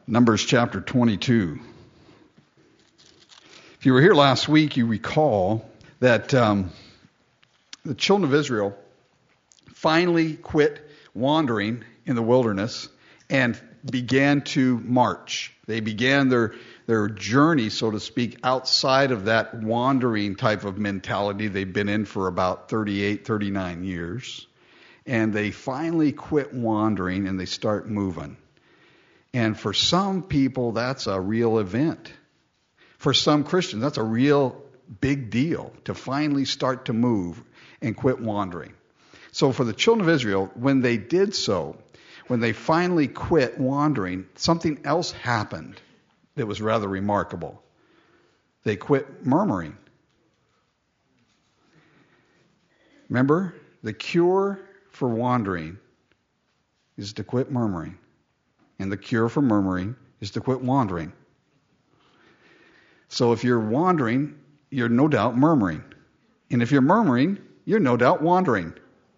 Numbers chapter 22. If you were here last week, you recall that the children of Israel finally quit wandering in the wilderness and began to march. They began their journey, so to speak, outside of that wandering type of mentality they've been in for about 38, 39 years. And they finally quit wandering and they start moving. And for some people, that's a real event. For some Christians, that's a real big deal to finally start to move and quit wandering. So for the children of Israel, when they did so, when they finally quit wandering, something else happened that was rather remarkable. They quit murmuring. Remember, the cure for wandering is to quit murmuring. And the cure for murmuring is to quit wandering. So if you're wandering, you're no doubt murmuring. And if you're murmuring, you're no doubt wandering.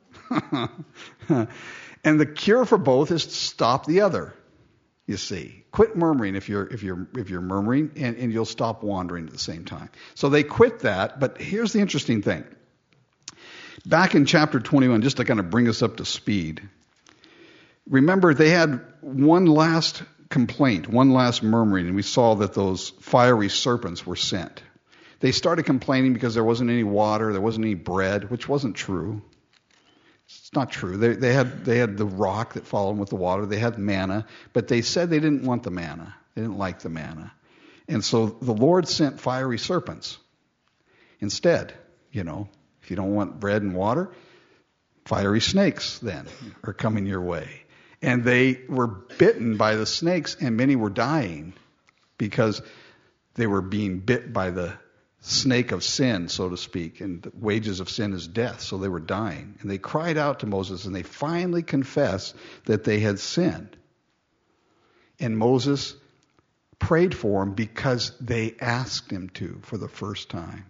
And the cure for both is to stop the other. You see, quit murmuring if you're murmuring, and you'll stop wandering at the same time. So they quit that, but here's the interesting thing. Back in chapter 21, just to kind of bring us up to speed, remember they had one last complaint, one last murmuring, and we saw that those fiery serpents were sent. They started complaining because there wasn't any water, there wasn't any bread, which wasn't true. It's not true. They had the rock that followed with the water. They had manna, but they said they didn't want the manna. They didn't like the manna. And so the Lord sent fiery serpents instead. If you don't want bread and water, fiery snakes then are coming your way. And they were bitten by the snakes, and many were dying because they were being bit by the snake of sin, so to speak, and the wages of sin is death, so they were dying. And they cried out to Moses, and they finally confessed that they had sinned. And Moses prayed for them because they asked him to for the first time.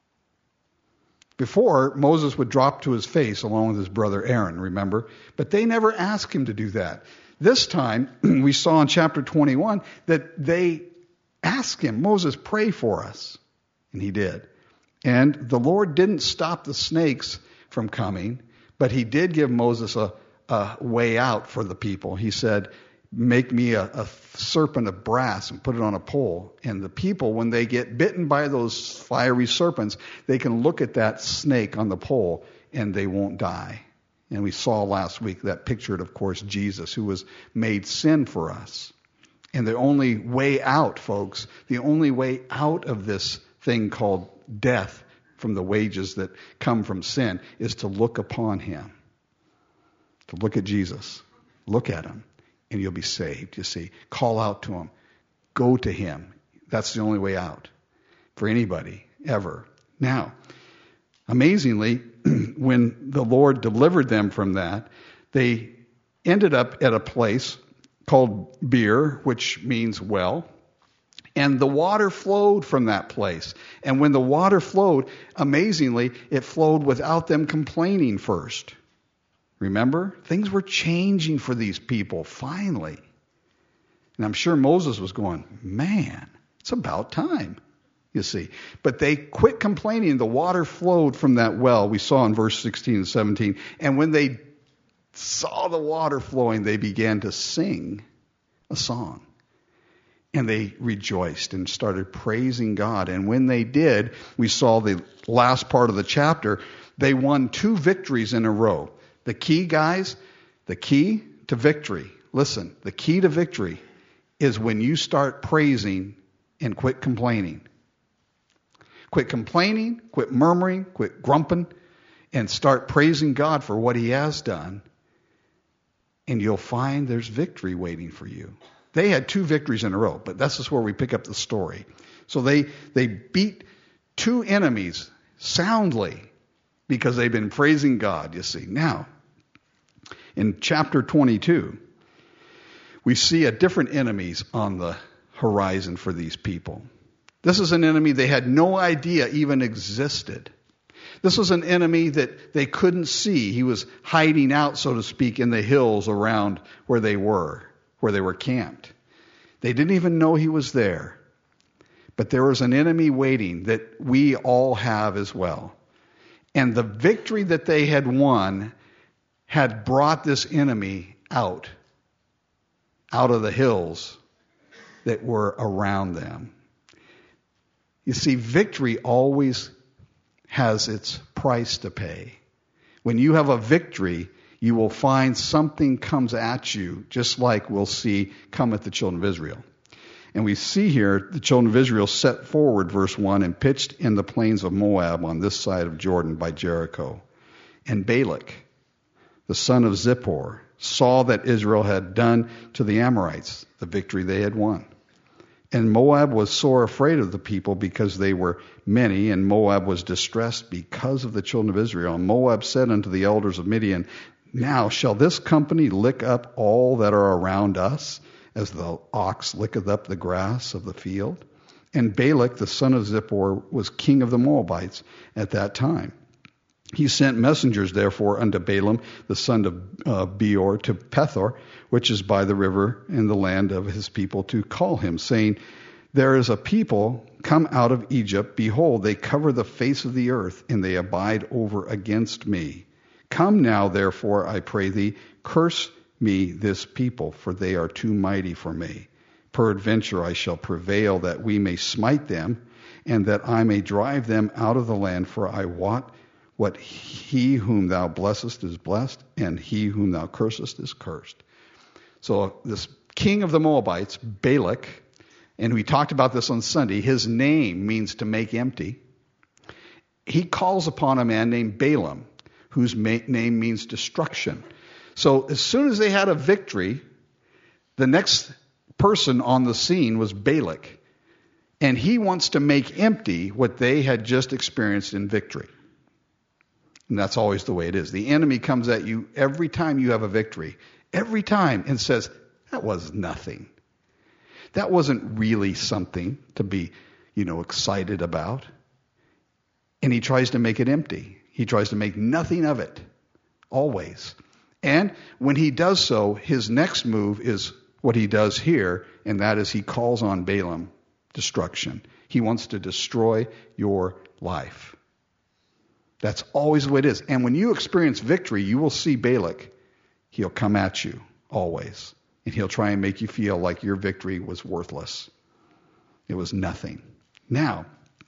Before, Moses would drop to his face along with his brother Aaron, remember? But they never asked him to do that. This time, we saw in chapter 21 that they asked him, Moses, pray for us. And he did. And the Lord didn't stop the snakes from coming, but he did give Moses a way out for the people. He said, make me a serpent of brass and put it on a pole. And the people, when they get bitten by those fiery serpents, they can look at that snake on the pole and they won't die. And we saw last week that pictured, of course, Jesus, who was made sin for us. And the only way out, folks, the only way out of this thing called death from the wages that come from sin is to look upon him. To look at Jesus. Look at him. And you'll be saved, you see. Call out to him. Go to him. That's the only way out for anybody, ever. Now, amazingly, when the Lord delivered them from that, they ended up at a place called Beer, which means well. And the water flowed from that place. And when the water flowed, amazingly, it flowed without them complaining first. Remember? Things were changing for these people, finally. And I'm sure Moses was going, man, it's about time, you see. But they quit complaining. The water flowed from that well. We saw in verse 16 and 17. And when they saw the water flowing, they began to sing a song. And they rejoiced and started praising God. And when they did, we saw the last part of the chapter, they won 2 victories in a row. The key, guys, the key to victory, listen, the key to victory is when you start praising and quit complaining. Quit complaining, quit murmuring, quit grumping, and start praising God for what he has done. And you'll find there's victory waiting for you. They had 2 victories in a row, but this is where we pick up the story. So they beat 2 enemies soundly because they've been praising God, you see. Now, in chapter 22, we see a different enemies on the horizon for these people. This is an enemy they had no idea even existed. This was an enemy that they couldn't see. He was hiding out, so to speak, in the hills around where they were camped. They didn't even know he was there. But there was an enemy waiting that we all have as well. And the victory that they had won had brought this enemy out of the hills that were around them. You see, victory always has its price to pay. When you have a victory, you will find something comes at you, just like we'll see come at the children of Israel. And we see here the children of Israel set forward, verse 1, and pitched in the plains of Moab on this side of Jordan by Jericho. And Balak, the son of Zippor, saw that Israel had done to the Amorites the victory they had won. And Moab was sore afraid of the people because they were many, and Moab was distressed because of the children of Israel. And Moab said unto the elders of Midian, Now shall this company lick up all that are around us, as the ox licketh up the grass of the field? And Balak, the son of Zippor, was king of the Moabites at that time. He sent messengers, therefore, unto Balaam, the son of Beor, to Pethor, which is by the river in the land of his people, to call him, saying, There is a people come out of Egypt. Behold, they cover the face of the earth, and they abide over against me. Come now, therefore, I pray thee, curse me this people, for they are too mighty for me. Peradventure I shall prevail that we may smite them, and that I may drive them out of the land, for I wot what he whom thou blessest is blessed, and he whom thou cursest is cursed. So this king of the Moabites, Balak, and we talked about this on Sunday, his name means to make empty. He calls upon a man named Balaam, whose name means destruction. So as soon as they had a victory, the next person on the scene was Balak. And he wants to make empty what they had just experienced in victory. And that's always the way it is. The enemy comes at you every time you have a victory. Every time, and says, that was nothing. That wasn't really something to be, excited about. And he tries to make it empty. He tries to make nothing of it. Always. And when he does so, his next move is what he does here, and that is he calls on Balaam destruction. He wants to destroy your life. That's always the way it is. And when you experience victory, you will see Balak. He'll come at you, always. And he'll try and make you feel like your victory was worthless. It was nothing. Now,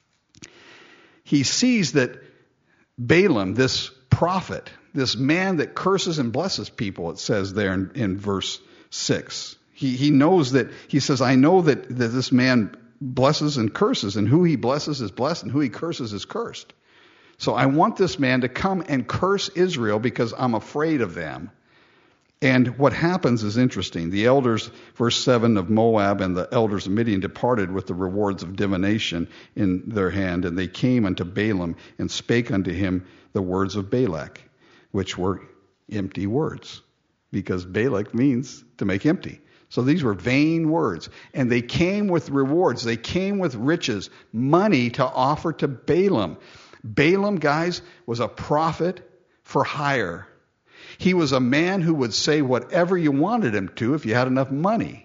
he sees that Balaam, this prophet, this man that curses and blesses people, it says there in verse 6. He knows that, he says, I know that this man blesses and curses, and who he blesses is blessed, and who he curses is cursed. So I want this man to come and curse Israel because I'm afraid of them. And what happens is interesting. The elders, verse 7 of Moab, and the elders of Midian departed with the rewards of divination in their hand, and they came unto Balaam and spake unto him the words of Balak, which were empty words, because Balak means to make empty. So these were vain words. And they came with rewards. They came with riches, money to offer to Balaam. Balaam, guys, was a prophet for hire. He was a man who would say whatever you wanted him to if you had enough money.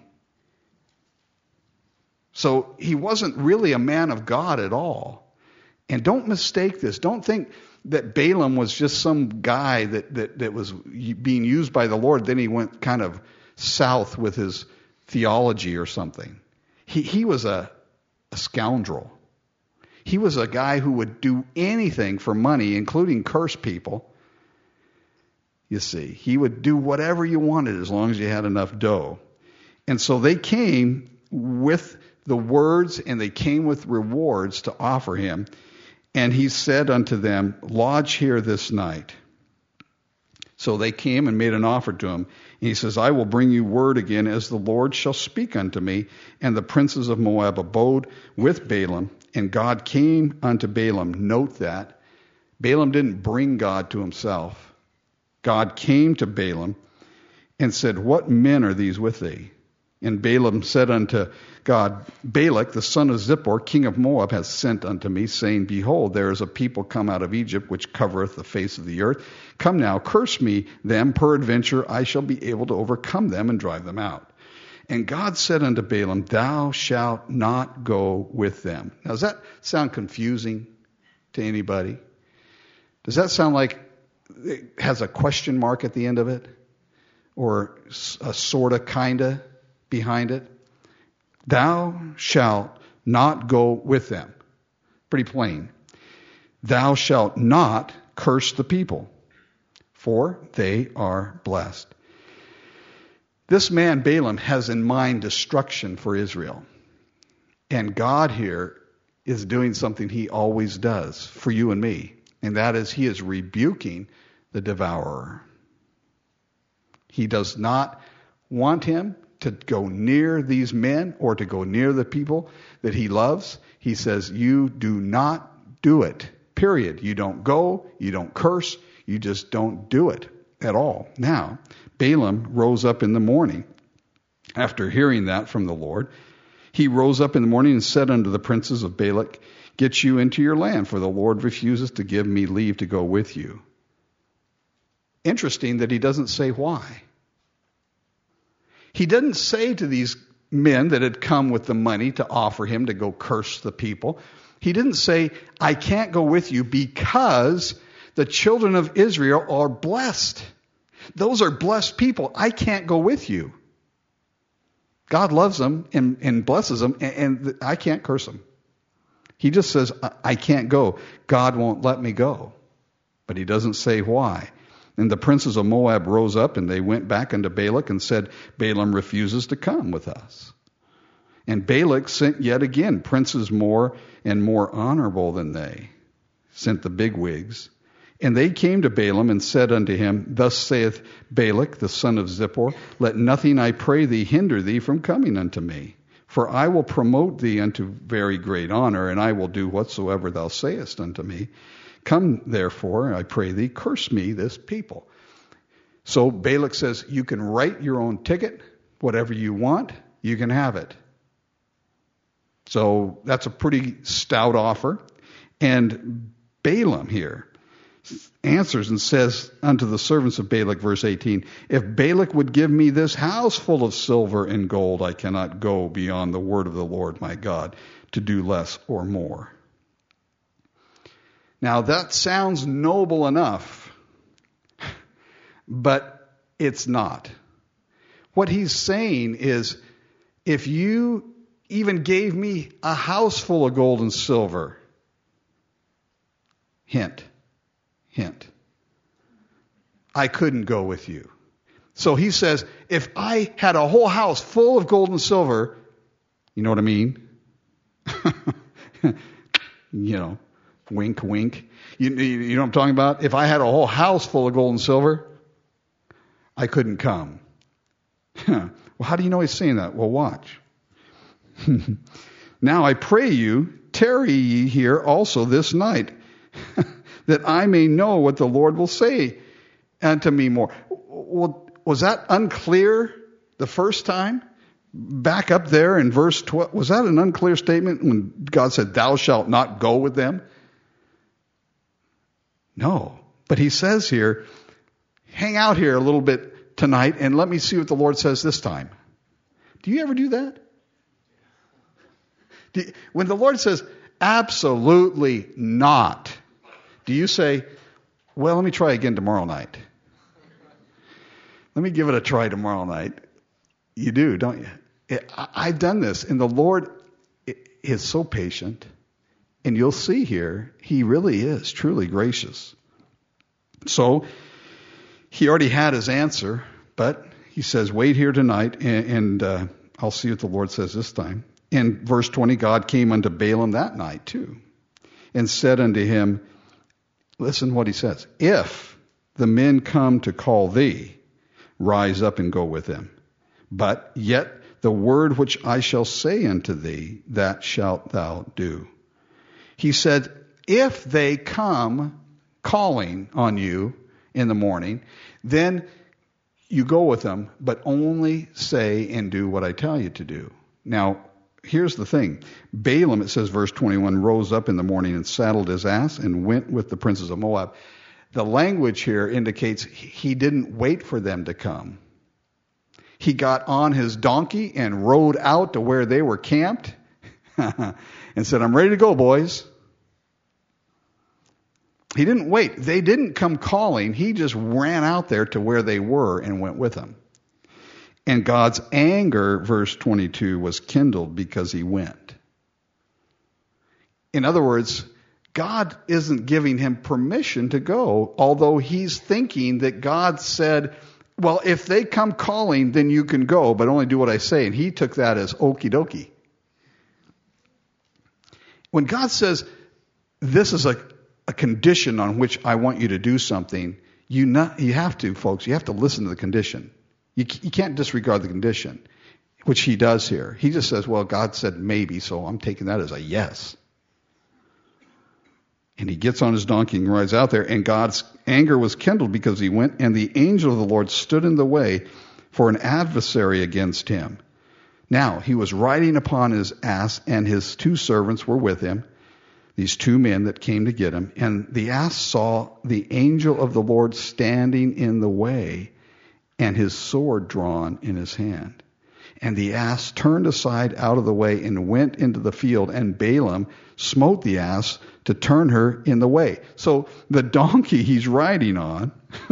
So he wasn't really a man of God at all. And don't mistake this. Don't think that Balaam was just some guy that was being used by the Lord. Then he went kind of south with his theology or something. He was a scoundrel. He was a guy who would do anything for money, including curse people. You see, he would do whatever you wanted as long as you had enough dough. And so they came with the words, and they came with rewards to offer him. And he said unto them, Lodge here this night. So they came and made an offer to him. And he says, I will bring you word again as the Lord shall speak unto me. And the princes of Moab abode with Balaam. And God came unto Balaam. Note that. Balaam didn't bring God to himself. God came to Balaam and said, What men are these with thee? And Balaam said unto God, Balak, the son of Zippor, king of Moab, hath sent unto me, saying, Behold, there is a people come out of Egypt, which covereth the face of the earth. Come now, curse me them, peradventure I shall be able to overcome them and drive them out. And God said unto Balaam, Thou shalt not go with them. Now, does that sound confusing to anybody? Does that sound like it has a question mark at the end of it? Or a sorta, kinda behind it? Thou shalt not go with them. Pretty plain. Thou shalt not curse the people, for they are blessed. This man, Balaam, has in mind destruction for Israel. And God here is doing something he always does for you and me. And that is, he is rebuking the devourer. He does not want him to go near these men or to go near the people that he loves. He says, you do not do it. Period. You don't go, you don't curse, you just don't do it at all. Now, Balaam rose up in the morning. After hearing that from the Lord, he rose up in the morning and said unto the princes of Balak, Get you into your land, for the Lord refuses to give me leave to go with you. Interesting that he doesn't say why. He didn't say to these men that had come with the money to offer him to go curse the people, he didn't say, I can't go with you because the children of Israel are blessed. Those are blessed people. I can't go with you. God loves them and blesses them, and I can't curse them. He just says, I can't go. God won't let me go. But he doesn't say why. And the princes of Moab rose up, and they went back unto Balak and said, Balaam refuses to come with us. And Balak sent yet again princes more and more honorable than they, sent the bigwigs. And they came to Balaam and said unto him, Thus saith Balak, the son of Zippor, Let nothing, I pray thee, hinder thee from coming unto me. For I will promote thee unto very great honor, and I will do whatsoever thou sayest unto me. Come, therefore, I pray thee, curse me this people. So Balak says, you can write your own ticket, whatever you want, you can have it. So that's a pretty stout offer. And Balaam here answers and says unto the servants of Balak, verse 18, If Balak would give me this house full of silver and gold, I cannot go beyond the word of the Lord my God to do less or more. Now that sounds noble enough, but it's not. What he's saying is, if you even gave me a house full of gold and silver, hint, I couldn't go with you. So he says, if I had a whole house full of gold and silver, you know what I mean? Wink, wink. You know what I'm talking about? If I had a whole house full of gold and silver, I couldn't come. Well, how do you know he's saying that? Well, watch. Now I pray you, tarry ye here also this night, that I may know what the Lord will say unto me more. Well, was that unclear the first time? Back up there in verse 12, was that an unclear statement when God said, Thou shalt not go with them? No. But he says here, hang out here a little bit tonight and let me see what the Lord says this time. Do you ever do that? When the Lord says, absolutely not, do you say, well, let me try again tomorrow night? Let me give it a try tomorrow night. You do, don't you? I've done this, and the Lord is so patient, and you'll see here, he really is truly gracious. So, he already had his answer, but he says, wait here tonight, and I'll see what the Lord says this time. In verse 20, God came unto Balaam that night too, and said unto him, listen what he says, if the men come to call thee, rise up and go with them. But yet the word which I shall say unto thee, that shalt thou do. He said, if they come calling on you in the morning, then you go with them, but only say and do what I tell you to do. Now, here's the thing. Balaam, it says, verse 21, rose up in the morning and saddled his ass and went with the princes of Moab. The language here indicates he didn't wait for them to come. He got on his donkey and rode out to where they were camped and said, I'm ready to go, boys. He didn't wait. They didn't come calling. He just ran out there to where they were and went with them. And God's anger, verse 22, was kindled because he went. In other words, God isn't giving him permission to go, although he's thinking that God said, well, if they come calling, then you can go, but only do what I say. And he took that as okie dokie. When God says, this is a condition on which I want you to do something, you have to, folks, you have to listen to the condition. You can't disregard the condition, which he does here. He just says, well, God said maybe, so I'm taking that as a yes. And he gets on his donkey and rides out there, and God's anger was kindled because he went, and the angel of the Lord stood in the way for an adversary against him. Now, he was riding upon his ass, and his 2 servants were with him, these 2 men that came to get him. And the ass saw the angel of the Lord standing in the way, and his sword drawn in his hand. And the ass turned aside out of the way and went into the field, and Balaam smote the ass to turn her in the way. So the donkey he's riding on,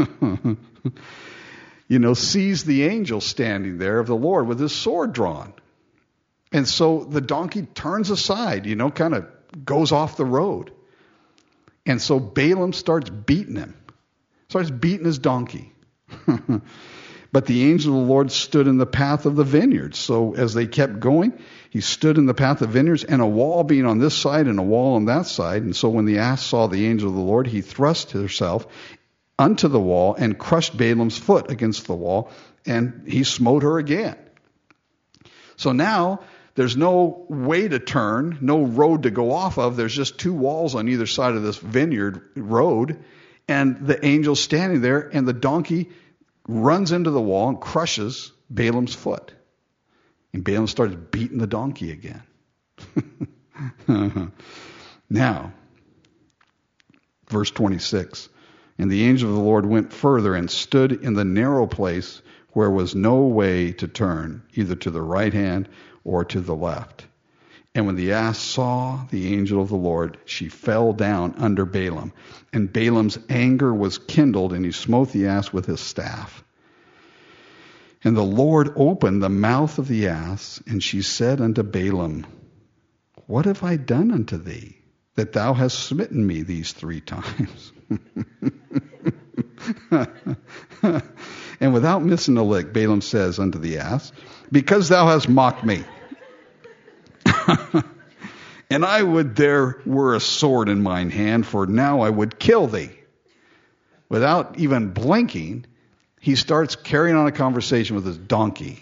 sees the angel standing there of the Lord with his sword drawn. And so the donkey turns aside, kind of goes off the road. And so Balaam starts beating him, starts beating his donkey. But the angel of the Lord stood in the path of the vineyards. So as they kept going, he stood in the path of vineyards, and a wall being on this side and a wall on that side. And so when the ass saw the angel of the Lord, he thrust herself unto the wall and crushed Balaam's foot against the wall, and he smote her again. So now there's no way to turn, no road to go off of. There's just 2 walls on either side of this vineyard road, and the angel's standing there, and the donkey runs into the wall and crushes Balaam's foot. And Balaam starts beating the donkey again. Now, verse 26. And the angel of the Lord went further and stood in the narrow place where was no way to turn, either to the right hand or to the left. And when the ass saw the angel of the Lord, she fell down under Balaam. And Balaam's anger was kindled, and he smote the ass with his staff. And the Lord opened the mouth of the ass, and she said unto Balaam, What have I done unto thee, that thou hast smitten me these 3 times? And without missing a lick, Balaam says unto the ass, Because thou hast mocked me. And I would there were a sword in mine hand, for now I would kill thee. Without even blinking, he starts carrying on a conversation with his donkey.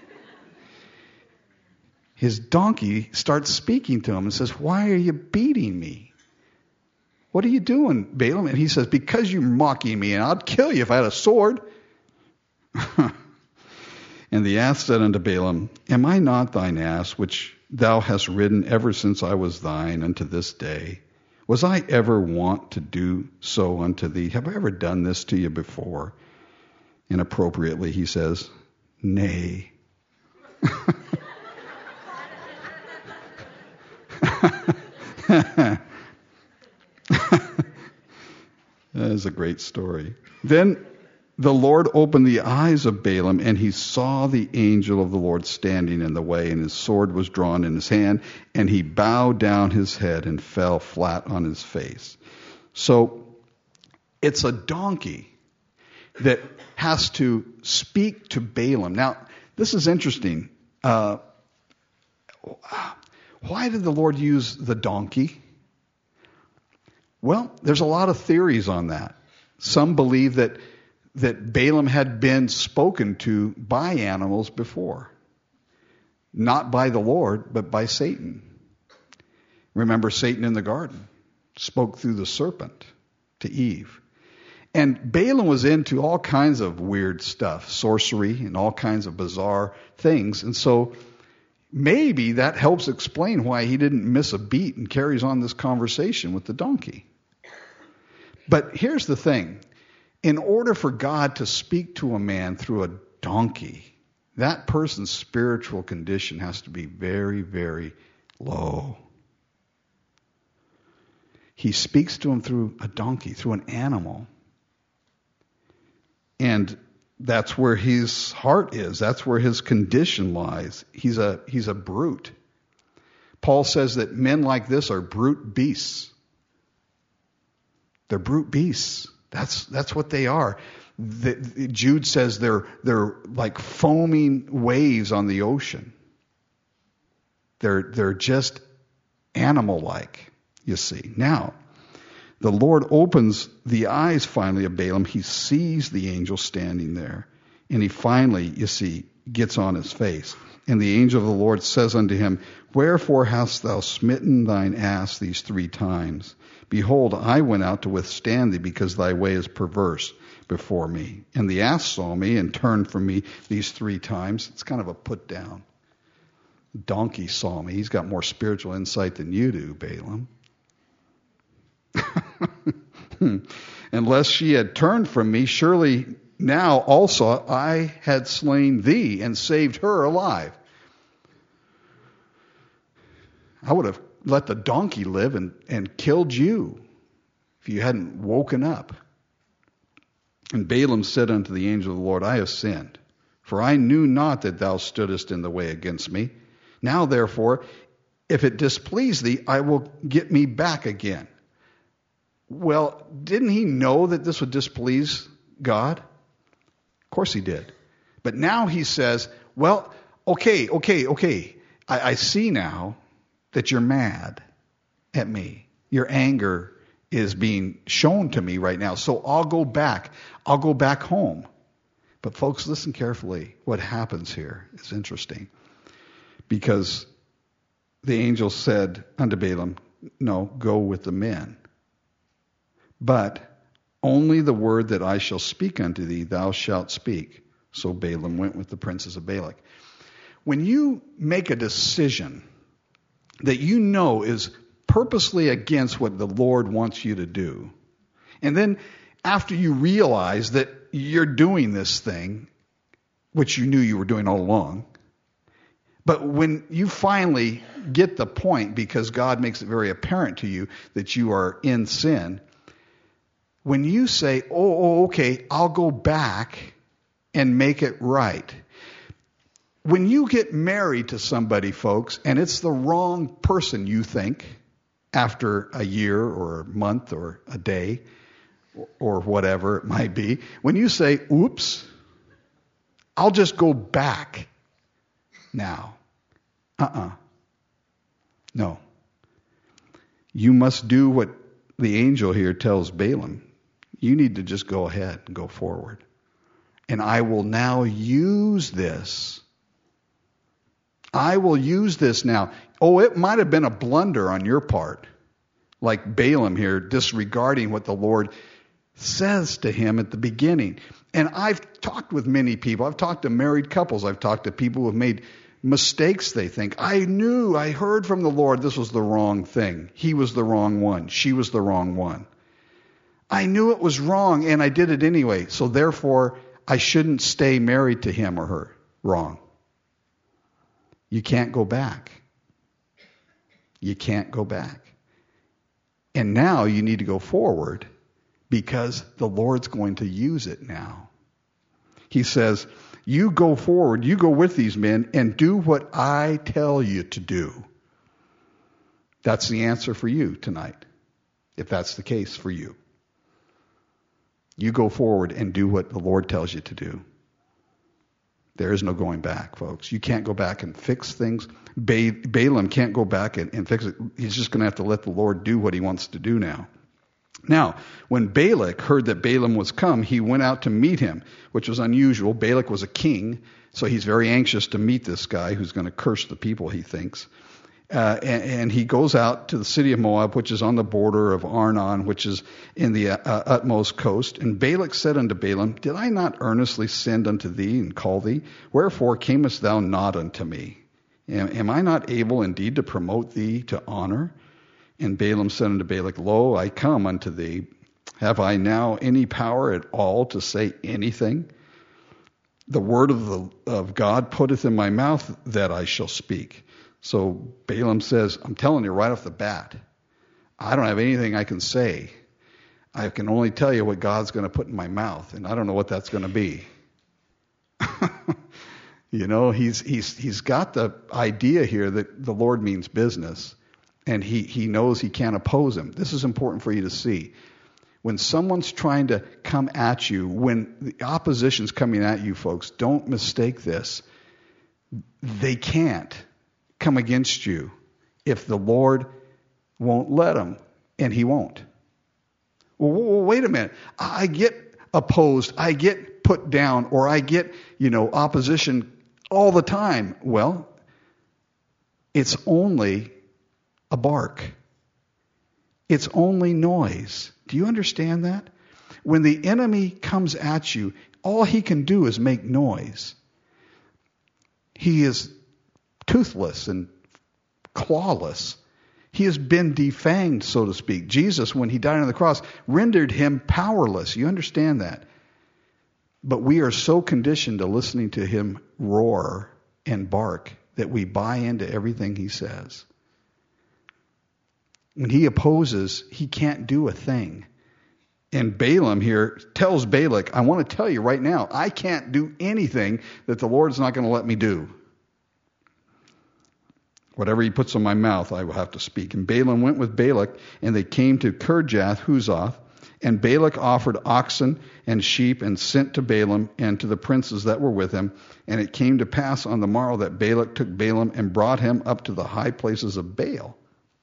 His donkey starts speaking to him and says, Why are you beating me? What are you doing, Balaam? And he says, Because you're mocking me, and I'd kill you if I had a sword. And the ass said unto Balaam, Am I not thine ass, which thou hast ridden ever since I was thine unto this day? Was I ever wont to do so unto thee? Have I ever done this to you before? And appropriately he says, Nay. That is a great story. Then the Lord opened the eyes of Balaam, and he saw the angel of the Lord standing in the way, and his sword was drawn in his hand, and he bowed down his head and fell flat on his face. So it's a donkey that has to speak to Balaam. Now, this is interesting. Why did the Lord use the donkey? Well, there's a lot of theories on that. Some believe that Balaam had been spoken to by animals before. Not by the Lord, but by Satan. Remember Satan in the garden spoke through the serpent to Eve. And Balaam was into all kinds of weird stuff, sorcery and all kinds of bizarre things. And so maybe that helps explain why he didn't miss a beat and carries on this conversation with the donkey. But here's the thing. In order for God to speak to a man through a donkey, that person's spiritual condition has to be very, very low. He speaks to him through a donkey, through an animal. And that's where his heart is. That's where his condition lies. He's a brute. Paul says that men like this are brute beasts. They're brute beasts. That's what they are. Jude says they're like foaming waves on the ocean. They're just animal-like, you see. Now, the Lord opens the eyes finally of Balaam. He sees the angel standing there. And he finally, you see, gets on his face. And the angel of the Lord says unto him, Wherefore hast thou smitten thine ass these 3 times? Behold, I went out to withstand thee, because thy way is perverse before me. And the ass saw me and turned from me these 3 times. It's kind of a put down. Donkey saw me. He's got more spiritual insight than you do, Balaam. Unless she had turned from me, surely now also I had slain thee and saved her alive. I would have let the donkey live and killed you if you hadn't woken up. And Balaam said unto the angel of the Lord, I have sinned, for I knew not that thou stoodest in the way against me. Now therefore, if it displease thee, I will get me back again. Well, didn't he know that this would displease God? Of course he did. But now he says, well, okay. I see now that you're mad at me. Your anger is being shown to me right now. So I'll go back. I'll go back home. But folks, listen carefully. What happens here is interesting. Because the angel said unto Balaam, no, go with the men. But only the word that I shall speak unto thee, thou shalt speak. So Balaam went with the princes of Balak. When you make a decision that you know is purposely against what the Lord wants you to do, and then after you realize that you're doing this thing, which you knew you were doing all along, but when you finally get the point, because God makes it very apparent to you that you are in sin, when you say, okay, I'll go back and make it right. When you get married to somebody, folks, and it's the wrong person, you think, after a year or a month or a day or whatever it might be, when you say, oops, I'll just go back now. No. You must do what the angel here tells Balaam. You need to just go ahead and go forward. And I will now use this. I will use this now. Oh, it might have been a blunder on your part, like Balaam here, disregarding what the Lord says to him at the beginning. And I've talked with many people. I've talked to married couples. I've talked to people who have made mistakes, they think. I heard from the Lord this was the wrong thing. He was the wrong one. She was the wrong one. I knew it was wrong, and I did it anyway. So therefore, I shouldn't stay married to him or her. Wrong. You can't go back. You can't go back. And now you need to go forward because the Lord's going to use it now. He says, you go forward, you go with these men and do what I tell you to do. That's the answer for you tonight, if that's the case for you. You go forward and do what the Lord tells you to do. There is no going back, folks. You can't go back and fix things. Balaam can't go back and fix it. He's just going to have to let the Lord do what he wants to do now. Now, when Balak heard that Balaam was come, he went out to meet him, which was unusual. Balak was a king, so he's very anxious to meet this guy who's going to curse the people, he thinks. And he goes out to the city of Moab, which is on the border of Arnon, which is in the utmost coast. And Balak said unto Balaam, Did I not earnestly send unto thee and call thee? Wherefore camest thou not unto me? Am I not able indeed to promote thee to honor? And Balaam said unto Balak, Lo, I come unto thee. Have I now any power at all to say anything? the word of God putteth in my mouth that I shall speak. So Balaam says, I'm telling you right off the bat, I don't have anything I can say. I can only tell you what God's going to put in my mouth, and I don't know what that's going to be. He's got the idea here that the Lord means business, and he knows he can't oppose him. This is important for you to see. When someone's trying to come at you, when the opposition's coming at you, folks, don't mistake this. They can't come against you if the Lord won't let them, and he won't. Well, wait a minute. I get opposed, I get put down, or I get, opposition all the time. Well, it's only a bark. It's only noise. Do you understand that? When the enemy comes at you, all he can do is make noise. He is toothless and clawless. He has been defanged, so to speak. Jesus, when he died on the cross, rendered him powerless. You understand that? But we are so conditioned to listening to him roar and bark that we buy into everything he says. When he opposes, he can't do a thing. And Balaam here tells Balak, I want to tell you right now, I can't do anything that the Lord's not going to let me do. Whatever he puts in my mouth, I will have to speak. And Balaam went with Balak, and they came to Kirjath Huzoth. And Balak offered oxen and sheep and sent to Balaam and to the princes that were with him. And it came to pass on the morrow that Balak took Balaam and brought him up to the high places of Baal,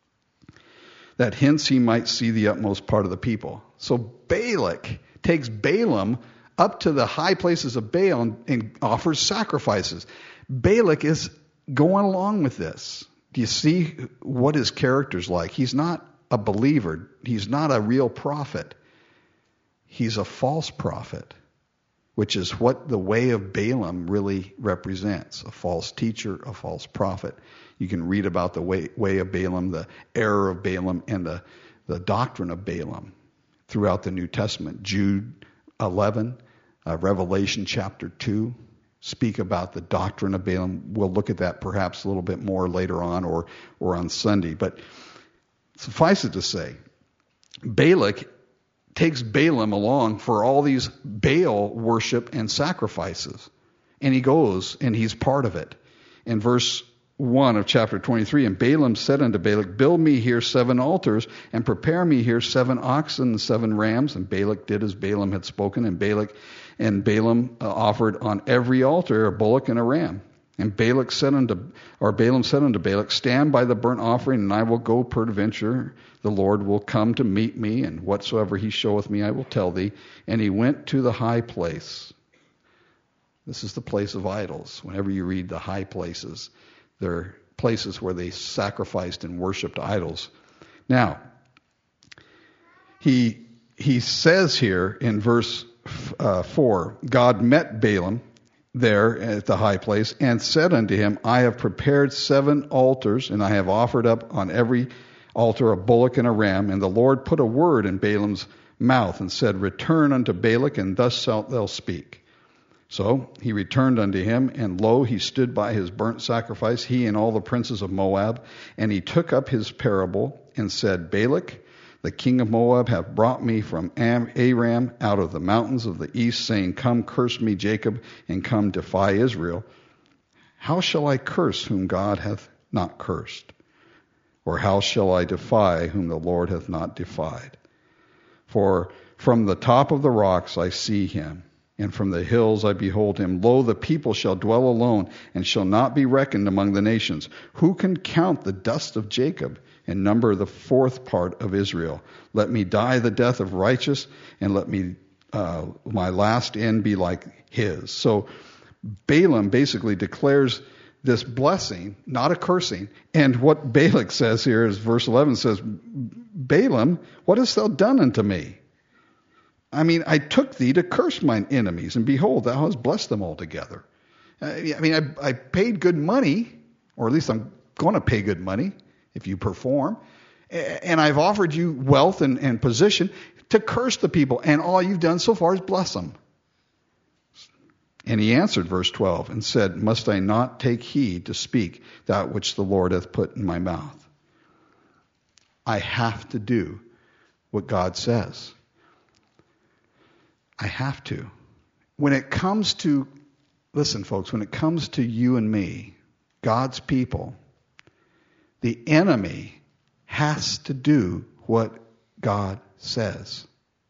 that hence he might see the utmost part of the people. So Balak takes Balaam up to the high places of Baal and offers sacrifices. Balak is going along with this. Do you see what his character's like? He's not a believer. He's not a real prophet. He's a false prophet, which is what the way of Balaam really represents. A false teacher, a false prophet. You can read about the way of Balaam, the error of Balaam, and the doctrine of Balaam throughout the New Testament. Jude 11, Revelation chapter 2. Speak about the doctrine of Balaam. We'll look at that perhaps a little bit more later on or on Sunday. But suffice it to say, Balak takes Balaam along for all these Baal worship and sacrifices. And he goes and he's part of it. In verse 1 of chapter 23, and Balaam said unto Balak, build me here 7 altars, and prepare me here 7 oxen and 7 rams. And Balak did as Balaam had spoken, and Balaam offered on every altar a bullock and a ram. And Balaam said unto Balak, stand by the burnt offering, and I will go peradventure. The Lord will come to meet me, and whatsoever he showeth me I will tell thee. And he went to the high place. This is the place of idols. Whenever you read the high places, they're places where they sacrificed and worshipped idols. Now, he says here in verse 4, God met Balaam there at the high place and said unto him, I have prepared 7 altars, and I have offered up on every altar a bullock and a ram. And the Lord put a word in Balaam's mouth and said, return unto Balak, and thus shalt thou speak. So he returned unto him, and lo, he stood by his burnt sacrifice, he and all the princes of Moab. And he took up his parable and said, Balak, the king of Moab, hath brought me from Aram out of the mountains of the east, saying, come, curse me, Jacob, and come, defy Israel. How shall I curse whom God hath not cursed? Or how shall I defy whom the Lord hath not defied? For from the top of the rocks I see him, and from the hills I behold him. Lo, the people shall dwell alone, and shall not be reckoned among the nations. Who can count the dust of Jacob, and number the 4th part of Israel? Let me die the death of righteous, and let me my last end be like his. So Balaam basically declares this blessing, not a cursing. And what Balak says here is verse 11 says, Balaam, what hast thou done unto me? I mean, I took thee to curse mine enemies, and behold, thou hast blessed them altogether. I paid good money, or at least I'm going to pay good money if you perform, and I've offered you wealth and position to curse the people, and all you've done so far is bless them. And he answered, verse 12, and said, Must I not take heed to speak that which the Lord hath put in my mouth? I have to do what God says. I have to. When it comes to, listen folks, when it comes to you and me, God's people, the enemy has to do what God says.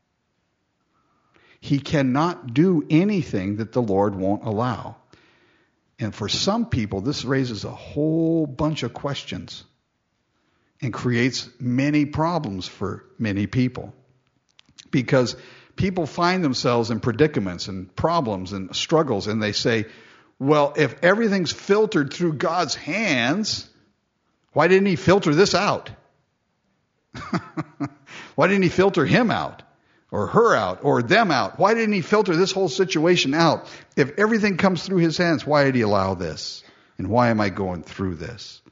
He cannot do anything that the Lord won't allow. And for some people, this raises a whole bunch of questions and creates many problems for many people. Because people find themselves in predicaments and problems and struggles, and they say, well, if everything's filtered through God's hands, why didn't he filter this out? Why didn't he filter him out? Or her out, or them out? Why didn't he filter this whole situation out? If everything comes through his hands, why did he allow this? And why am I going through this?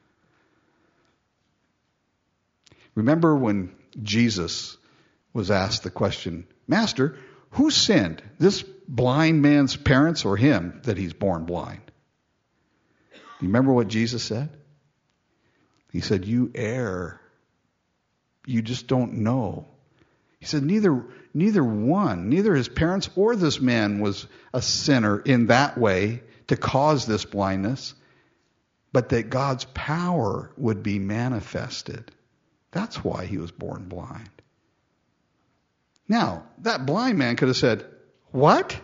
Remember when Jesus was asked the question, Master, who sinned? This blind man's parents or him that he's born blind? You remember what Jesus said? He said, you err. You just don't know. He said neither his parents or this man was a sinner in that way to cause this blindness, but that God's power would be manifested. That's why he was born blind. Now, that blind man could have said, what?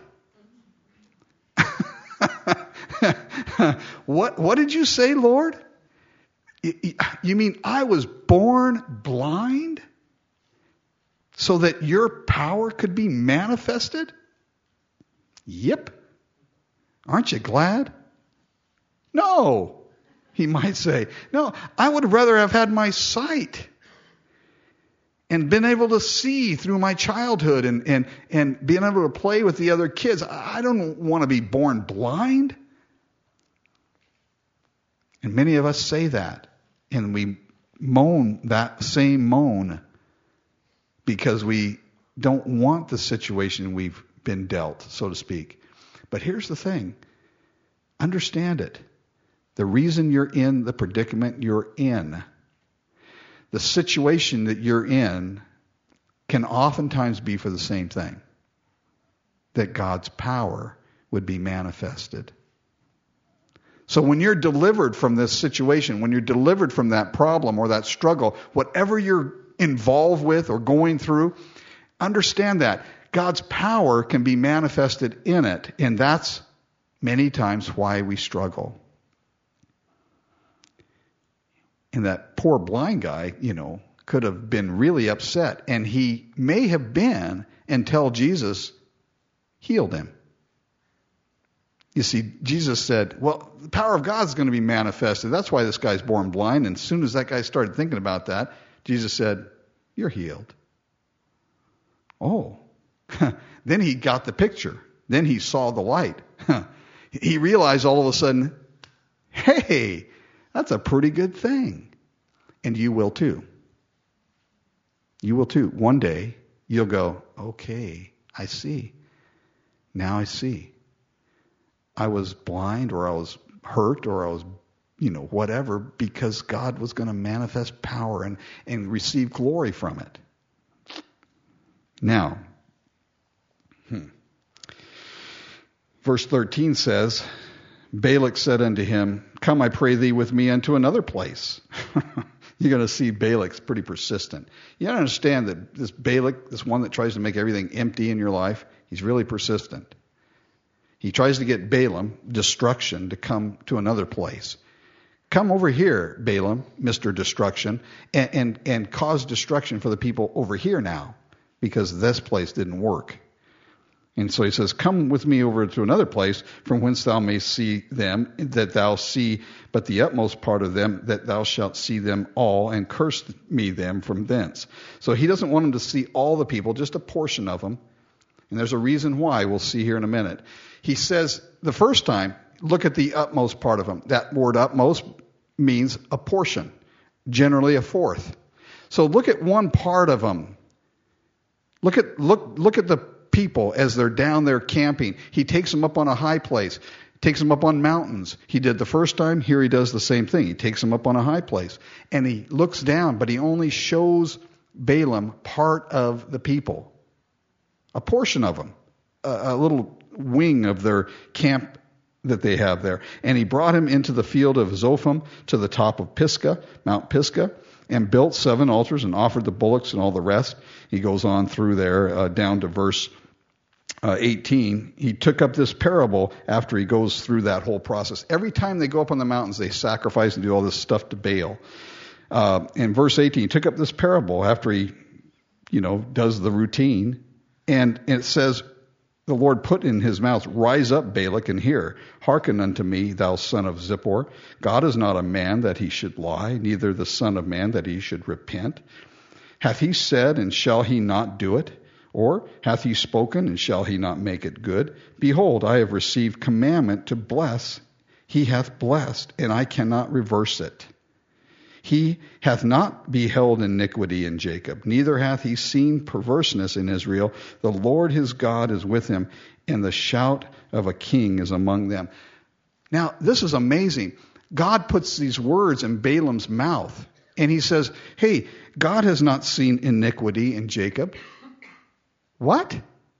What did you say, Lord? You mean I was born blind? So that your power could be manifested? Yep. Aren't you glad? No, he might say. No, I would rather have had my sight and been able to see through my childhood and being able to play with the other kids. I don't want to be born blind. And many of us say that, and we moan that same moan because we don't want the situation we've been dealt, so to speak. But here's the thing. Understand it. The reason you're in the predicament you're in, the situation that you're in, can oftentimes be for the same thing. That God's power would be manifested. So when you're delivered from this situation, when you're delivered from that problem or that struggle, whatever you're involved with or going through, understand that God's power can be manifested in it, and that's many times why we struggle. And that poor blind guy, could have been really upset, and he may have been until Jesus healed him. You see, Jesus said, well, the power of God is going to be manifested. That's why this guy's born blind. And as soon as that guy started thinking about that, Jesus said, you're healed. Oh, then he got the picture. Then he saw the light. He realized all of a sudden, hey, that's a pretty good thing. And you will too. You will too. One day, you'll go, okay, I see. Now I see. I was blind, or I was hurt, or I was, whatever, because God was going to manifest power and receive glory from it. Now, verse 13 says, Balak said unto him, come, I pray thee, with me unto another place. You're going to see Balak's pretty persistent. You got to understand that this Balak, this one that tries to make everything empty in your life, he's really persistent. He tries to get Balaam, destruction, to come to another place. Come over here, Balaam, Mr. Destruction, and cause destruction for the people over here now, because this place didn't work. And so he says, come with me over to another place, from whence thou mayst see them, that thou see but the utmost part of them, that thou shalt see them all, and curse me them from thence. So he doesn't want him to see all the people, just a portion of them. And there's a reason why, we'll see here in a minute. He says the first time, look at the utmost part of them. That word utmost means a portion, generally a fourth. So look at one part of them. Look at the people as they're down there camping. He takes them up on a high place, takes them up on mountains. He did the first time. Here he does the same thing. He takes them up on a high place. And he looks down, but he only shows Balaam part of the people, a portion of them, a little wing of their camp that they have there. And he brought him into the field of Zophim to the top of Pisgah, Mount Pisgah, and built 7 altars and offered the bullocks and all the rest. He goes on through there down to verse 18. He took up this parable after he goes through that whole process. Every time they go up on the mountains, they sacrifice and do all this stuff to Baal. In verse 18, he took up this parable after he, does the routine. And it says, the Lord put in his mouth, rise up, Balak, and hear. Hearken unto me, thou son of Zippor. God is not a man that he should lie, neither the son of man that he should repent. Hath he said, and shall he not do it? Or hath he spoken, and shall he not make it good? Behold, I have received commandment to bless. He hath blessed, and I cannot reverse it. He hath not beheld iniquity in Jacob, neither hath he seen perverseness in Israel. The Lord his God is with him, and the shout of a king is among them. Now, this is amazing. God puts these words in Balaam's mouth, and he says, hey, God has not seen iniquity in Jacob. What?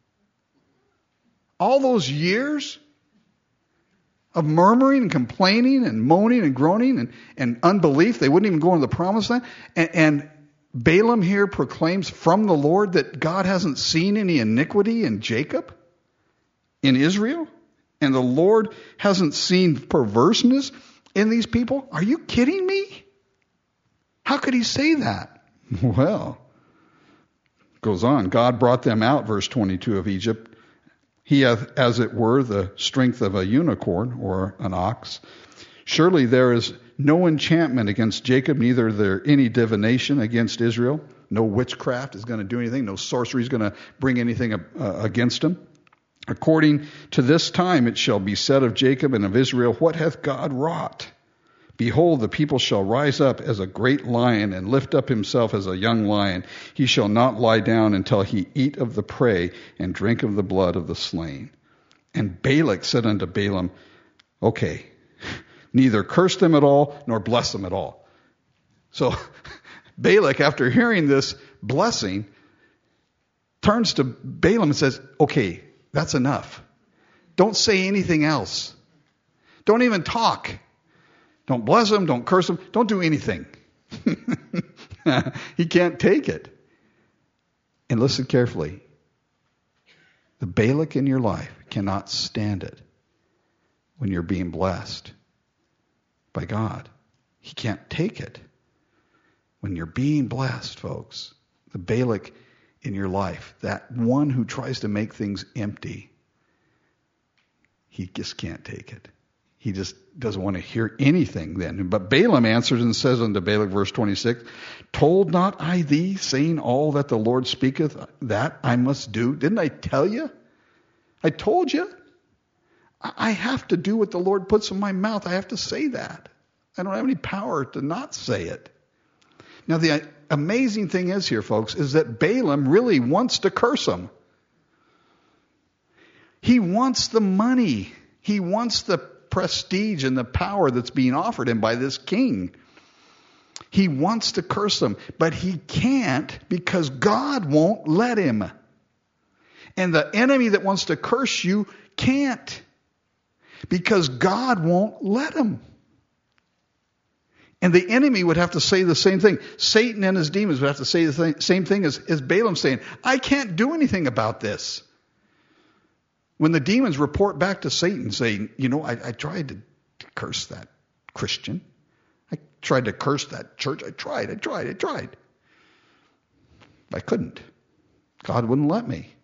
All those years of murmuring and complaining and moaning and groaning and unbelief. They wouldn't even go into the promised land. And Balaam here proclaims from the Lord that God hasn't seen any iniquity in Jacob, in Israel, and the Lord hasn't seen perverseness in these people. Are you kidding me? How could he say that? Well, goes on. God brought them out, verse 22, of Egypt. He hath, as it were, the strength of a unicorn or an ox. Surely there is no enchantment against Jacob, neither there any divination against Israel. No witchcraft is going to do anything. No sorcery is going to bring anything against him. According to this time it shall be said of Jacob and of Israel, what hath God wrought? Behold, the people shall rise up as a great lion and lift up himself as a young lion. He shall not lie down until he eat of the prey and drink of the blood of the slain. And Balak said unto Balaam, okay, neither curse them at all nor bless them at all. So Balak, after hearing this blessing, turns to Balaam and says, okay, that's enough. Don't say anything else. Don't even talk. Don't bless him, don't curse him, don't do anything. He can't take it. And listen carefully. The Balak in your life cannot stand it when you're being blessed by God. He can't take it. When you're being blessed, folks, the Balak in your life, that one who tries to make things empty, he just can't take it. He just doesn't want to hear anything then. But Balaam answers and says unto Balak, verse 26, told not I thee, saying all that the Lord speaketh, that I must do? Didn't I tell you? I told you. I have to do what the Lord puts in my mouth. I have to say that. I don't have any power to not say it. Now, the amazing thing is here, folks, is that Balaam really wants to curse him. He wants the money. He wants the prestige and the power that's being offered him by this king. He wants to curse them, but he can't because God won't let him. And the enemy that wants to curse you can't because God won't let him. And the enemy would have to say the same thing. Satan and his demons would have to say the same thing as Balaam saying, I can't do anything about this. When the demons report back to Satan saying, I tried to curse that Christian. I tried to curse that church. I tried. I couldn't. God wouldn't let me.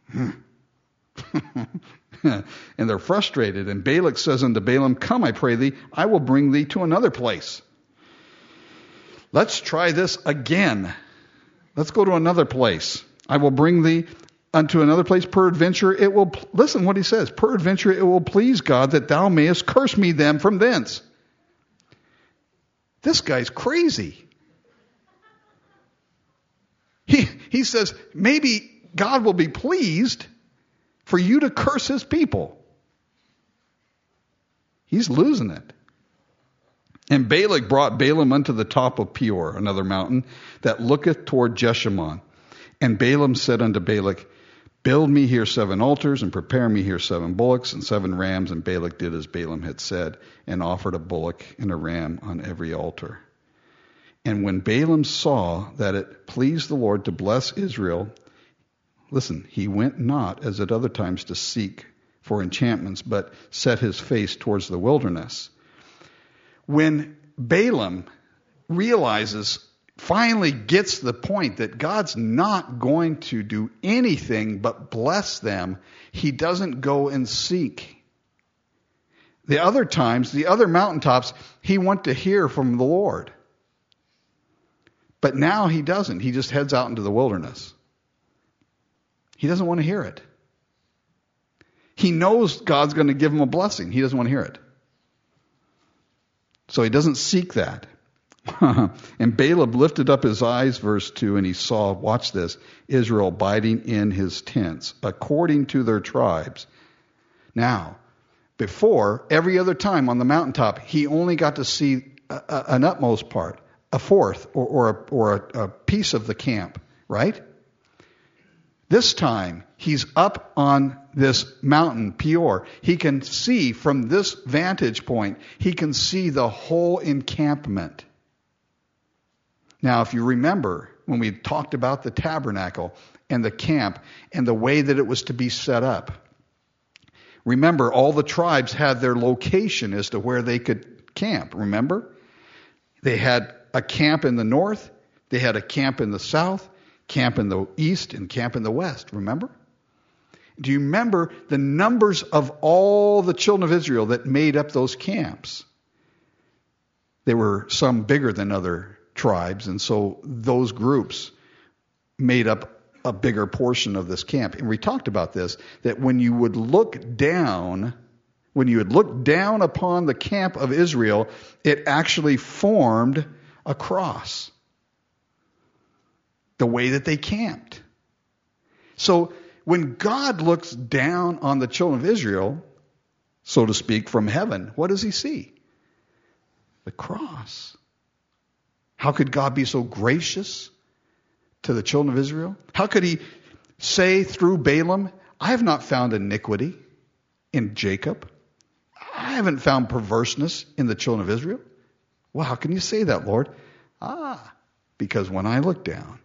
And they're frustrated. And Balak says unto Balaam, come, I pray thee, I will bring thee to another place. Let's try this again. Let's go to another place. I will bring thee unto another place, peradventure it will, listen what he says, peradventure it will please God that thou mayest curse me them from thence. This guy's crazy. He says, maybe God will be pleased for you to curse his people. He's losing it. And Balak brought Balaam unto the top of Peor, another mountain, that looketh toward Jeshimon. And Balaam said unto Balak, build me here 7 altars, and prepare me here 7 bullocks and 7 rams. And Balak did as Balaam had said, and offered a bullock and a ram on every altar. And when Balaam saw that it pleased the Lord to bless Israel, listen, he went not as at other times to seek for enchantments, but set his face towards the wilderness. When Balaam finally gets the point that God's not going to do anything but bless them, he doesn't go and seek. The other times, the other mountaintops, he went to hear from the Lord. But now he doesn't. He just heads out into the wilderness. He doesn't want to hear it. He knows God's going to give him a blessing. He doesn't want to hear it. So he doesn't seek that. And Balaam lifted up his eyes, verse 2, and he saw, watch this, Israel abiding in his tents, according to their tribes. Now, before, every other time on the mountaintop, he only got to see an utmost part, a fourth, or a piece of the camp, right? This time, he's up on this mountain, Peor. He can see from this vantage point, he can see the whole encampment. Now, if you remember when we talked about the tabernacle and the camp and the way that it was to be set up, remember all the tribes had their location as to where they could camp, remember? They had a camp in the north, they had a camp in the south, camp in the east, and camp in the west, remember? Do you remember the numbers of all the children of Israel that made up those camps? There were some bigger than other tribes, and so those groups made up a bigger portion of this camp. And we talked about this, that when you would look down upon the camp of Israel, it actually formed a cross. The way that they camped. So when God looks down on the children of Israel, so to speak, from heaven, what does he see? The cross. How could God be so gracious to the children of Israel? How could he say through Balaam, I have not found iniquity in Jacob. I haven't found perverseness in the children of Israel. Well, how can you say that, Lord? Because when I look down,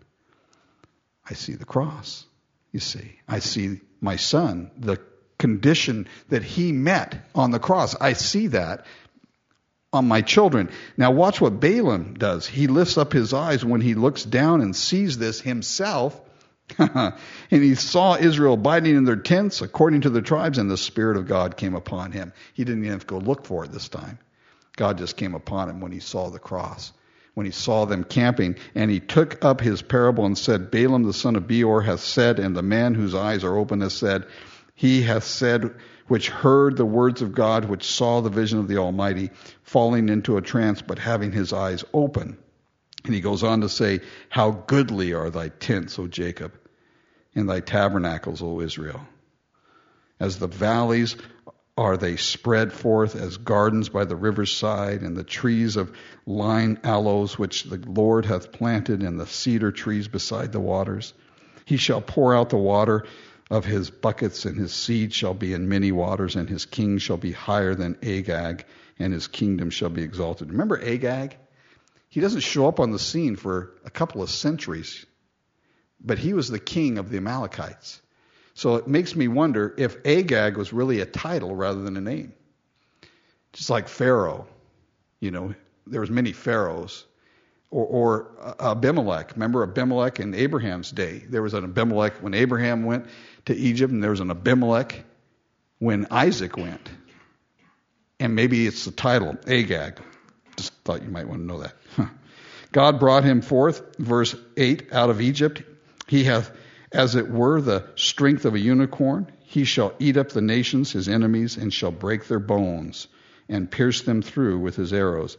I see the cross, you see. I see my son, the condition that he met on the cross. I see that on my children. Now watch what Balaam does. He lifts up his eyes when he looks down and sees this himself. And he saw Israel abiding in their tents according to their tribes, and the Spirit of God came upon him. He didn't even have to go look for it this time. God just came upon him when he saw the cross. When he saw them camping, and he took up his parable and said, Balaam the son of Beor hath said, and the man whose eyes are open hath said, he hath said, which heard the words of God, which saw the vision of the Almighty, falling into a trance, but having his eyes open. And he goes on to say, how goodly are thy tents, O Jacob, and thy tabernacles, O Israel. As the valleys are they spread forth as gardens by the river's side, and the trees of line aloes which the Lord hath planted, and the cedar trees beside the waters. He shall pour out the water of his buckets, and his seed shall be in many waters, and his king shall be higher than Agag, and his kingdom shall be exalted. Remember Agag? He doesn't show up on the scene for a couple of centuries, but he was the king of the Amalekites. So it makes me wonder if Agag was really a title rather than a name. Just like Pharaoh. There was many pharaohs. Or Abimelech. Remember Abimelech in Abraham's day? There was an Abimelech when Abraham went to Egypt, and there was an Abimelech when Isaac went. And maybe it's the title, Agag. Just thought you might want to know that. God brought him forth, verse 8, out of Egypt. He hath, as it were, the strength of a unicorn. He shall eat up the nations, his enemies, and shall break their bones, and pierce them through with his arrows.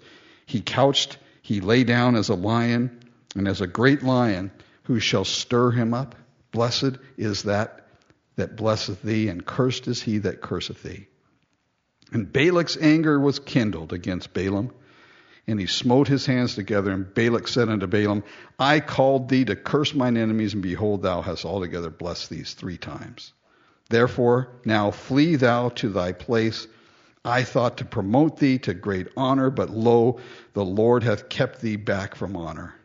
He lay down as a lion, and as a great lion, who shall stir him up? Blessed is that that blesseth thee, and cursed is he that curseth thee. And Balak's anger was kindled against Balaam, and he smote his hands together, and Balak said unto Balaam, I called thee to curse mine enemies, and behold, thou hast altogether blessed these 3 times. Therefore now flee thou to thy place. I thought to promote thee to great honor, but lo, the Lord hath kept thee back from honor.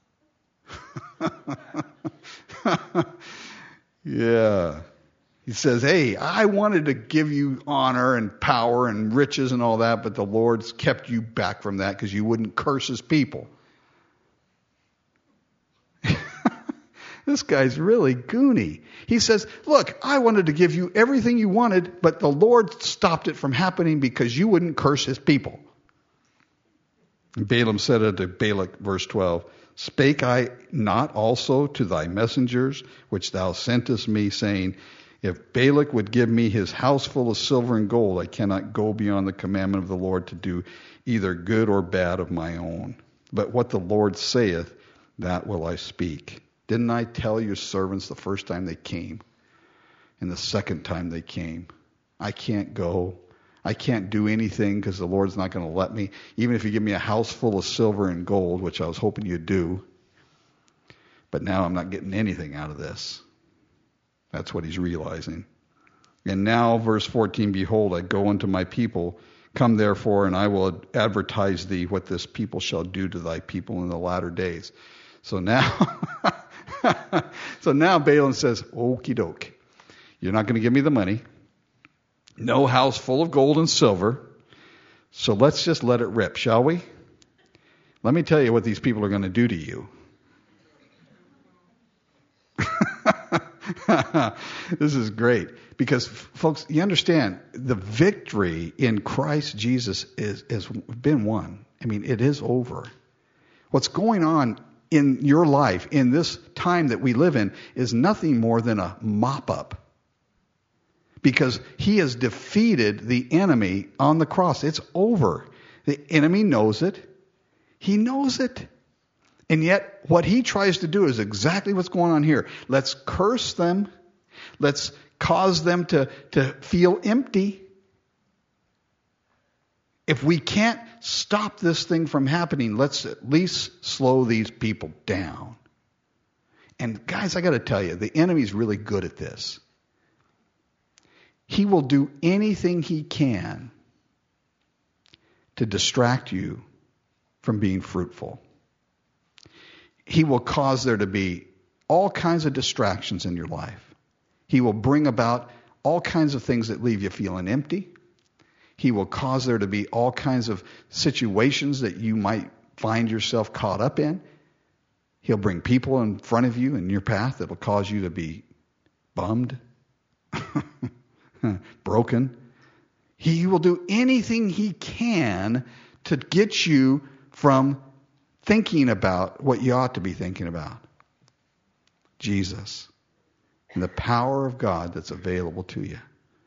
Yeah. He says, hey, I wanted to give you honor and power and riches and all that, but the Lord's kept you back from that because you wouldn't curse his people. This guy's really goony. He says, look, I wanted to give you everything you wanted, but the Lord stopped it from happening because you wouldn't curse his people. And Balaam said unto Balak, verse 12, spake I not also to thy messengers, which thou sentest me, saying, if Balak would give me his house full of silver and gold, I cannot go beyond the commandment of the Lord to do either good or bad of my own. But what the Lord saith, that will I speak. Didn't I tell your servants the first time they came and the second time they came? I can't go. I can't do anything because the Lord's not going to let me. Even if you give me a house full of silver and gold, which I was hoping you'd do. But now I'm not getting anything out of this. That's what he's realizing. And now, verse 14, behold, I go unto my people. Come therefore, and I will advertise thee what this people shall do to thy people in the latter days. So now, Balaam says, okie doke. You're not going to give me the money. No house full of gold and silver. So let's just let it rip, shall we? Let me tell you what these people are going to do to you. This is great because, folks, you understand the victory in Christ Jesus has been won. I mean, it is over. What's going on in your life in this time that we live in is nothing more than a mop-up because he has defeated the enemy on the cross. It's over. The enemy knows it. He knows it. And yet, what he tries to do is exactly what's going on here. Let's curse them. Let's cause them to feel empty. If we can't stop this thing from happening, let's at least slow these people down. And guys, I got to tell you, the enemy's really good at this. He will do anything he can to distract you from being fruitful. He will cause there to be all kinds of distractions in your life. He will bring about all kinds of things that leave you feeling empty. He will cause there to be all kinds of situations that you might find yourself caught up in. He'll bring people in front of you in your path that will cause you to be bummed, broken. He will do anything he can to get you from thinking about what you ought to be thinking about. Jesus. And the power of God that's available to you.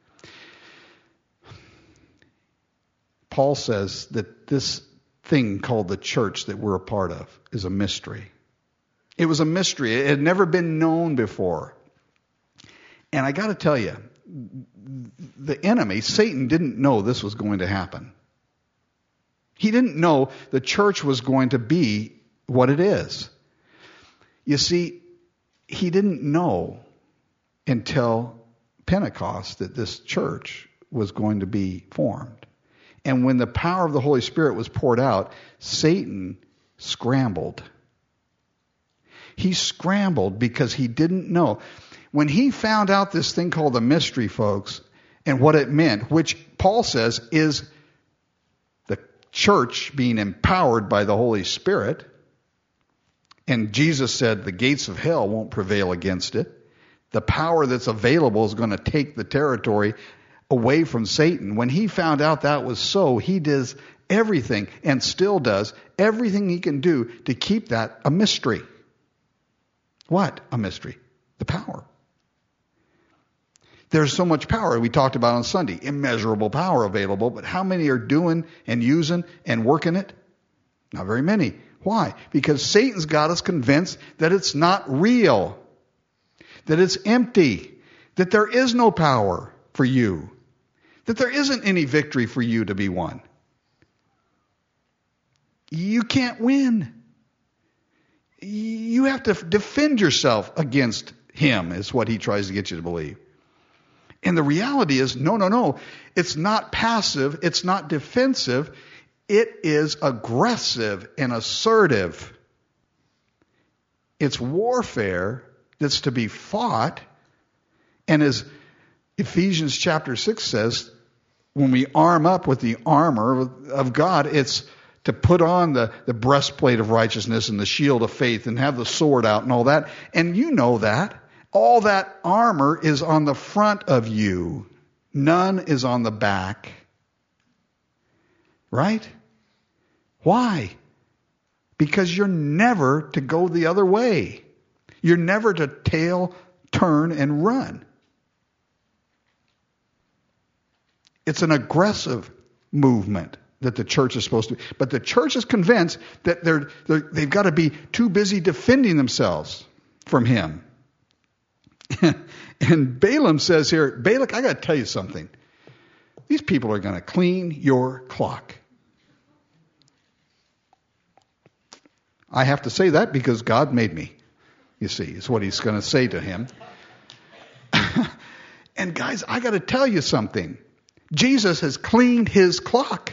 Paul says that this thing called the church that we're a part of is a mystery. It was a mystery. It had never been known before. And I got to tell you, the enemy, Satan, didn't know this was going to happen. He didn't know the church was going to be what it is. You see, he didn't know until Pentecost that this church was going to be formed. And when the power of the Holy Spirit was poured out, Satan scrambled. He scrambled because he didn't know. When he found out this thing called the mystery, folks, and what it meant, which Paul says is the church being empowered by the Holy Spirit, and Jesus said the gates of hell won't prevail against it. The power that's available is going to take the territory away from Satan. When he found out that was so, he does everything, and still does, everything he can do to keep that a mystery. What a mystery? The power. There's so much power we talked about on Sunday. Immeasurable power available, but how many are doing and using and working it? Not very many. Why? Because Satan's got us convinced that it's not real, that it's empty, that there is no power for you, that there isn't any victory for you to be won. You can't win. You have to defend yourself against him, is what he tries to get you to believe. And the reality is, no. It's not passive. It's not defensive. It is aggressive and assertive. It's warfare that's to be fought. And as Ephesians chapter 6 says, when we arm up with the armor of God, it's to put on the breastplate of righteousness and the shield of faith and have the sword out and all that. And you know that. All that armor is on the front of you. None is on the back. Right? Why? Because you're never to go the other way. You're never to tail, turn, and run. It's an aggressive movement that the church is supposed to be. But the church is convinced that they've got to be too busy defending themselves from him. And Balaam says here, Balak, I got to tell you something. These people are going to clean your clock. I have to say that because God made me, you see, is what he's going to say to him. And guys, I got to tell you something. Jesus has cleaned his clock.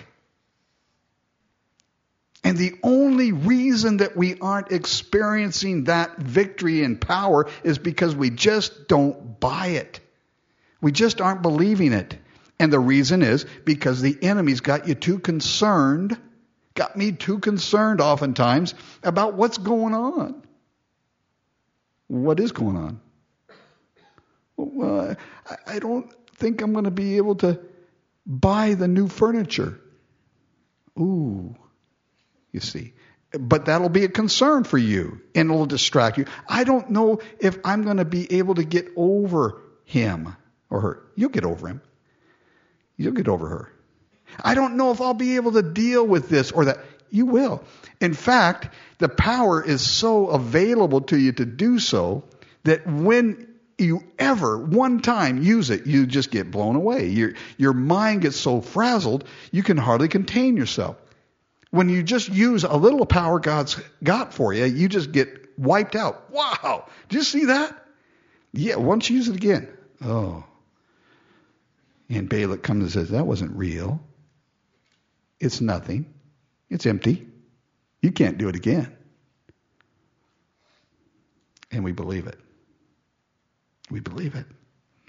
And the only reason that we aren't experiencing that victory and power is because we just don't buy it. We just aren't believing it. And the reason is because the enemy's got you too concerned, got me too concerned oftentimes about what's going on. What is going on? Well, I don't think I'm going to be able to buy the new furniture. Ooh. You see. But that'll be a concern for you, and it'll distract you. I don't know if I'm going to be able to get over him or her. You'll get over him. You'll get over her. I don't know if I'll be able to deal with this or that. You will. In fact, the power is so available to you to do so that when you ever one time use it, you just get blown away. Your mind gets so frazzled, you can hardly contain yourself. When you just use a little power God's got for you, you just get wiped out. Wow! Did you see that? Yeah, once you use it again. Oh. And Balak comes and says, that wasn't real. It's nothing. It's empty. You can't do it again. And we believe it. We believe it.